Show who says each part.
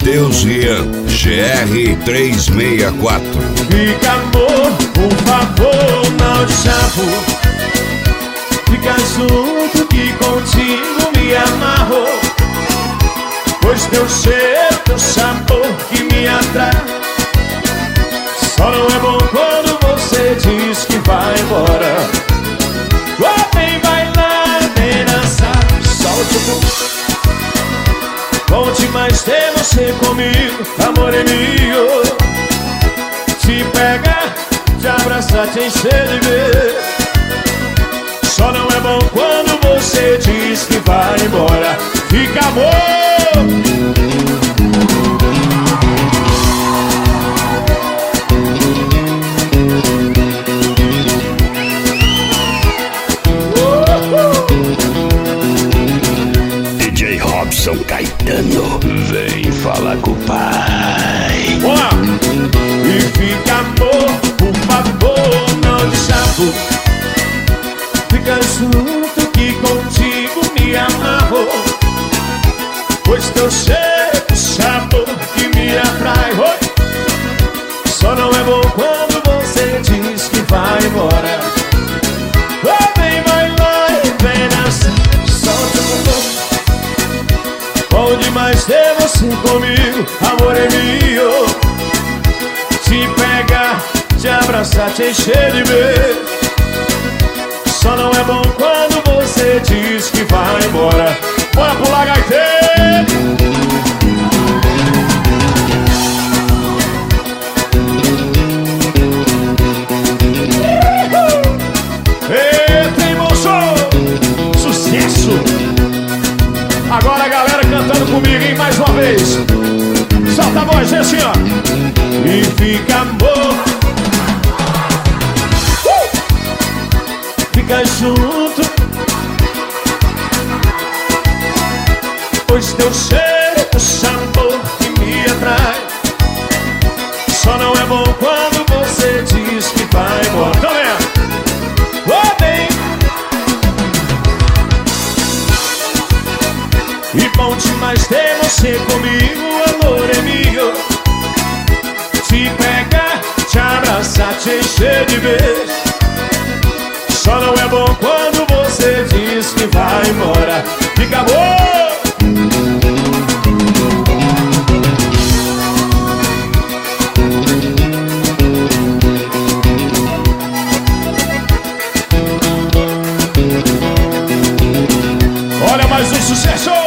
Speaker 1: Matheus Rian, GR364.
Speaker 2: Fica, amor, por favor, não te chamo. Fica junto que contigo me amarro, pois teu cheiro, teu sabor que me atrai. Só não é bom quando você diz que vai embora. Vem bailar, vem dançar, solte o bumbum. Bom demais ter você comigo, amor é meu. Te pegar, te abraçar, te encher de beijo. Só não é bom quando você diz que vai embora. Fica, amor.
Speaker 3: DJ Robson Caetano, vem falar com o pai.
Speaker 2: Olá. E fica, amor, por favor, não te chamo. Fica junto que contigo me amarro, pois teu cheiro, sabor que me atrai. Só não é bom quando você diz que vai embora. Vem bailar e vem dançar, solte o bumbum. Bom demais ter você comigo, amor é meu. Te pegar, te abraçar, te encher de beijo. Só não é bom quando você diz que vai embora. Bora pular, gaiteiro! Eita, emoção! Sucesso! Agora a galera cantando comigo, hein? Mais uma vez. Solta a voz, assim, ó. E fica, amor. Fica junto, pois teu cheiro, teu sabor que me atrai. Só não é bom quando você diz que vai embora. Tá vendo? Bem. E bom demais ter você comigo, amor é meu. Te pegar, te abraçar, te encher de beijo. Só não é bom quando você diz que vai embora. Fica bom. Olha mais um sucesso.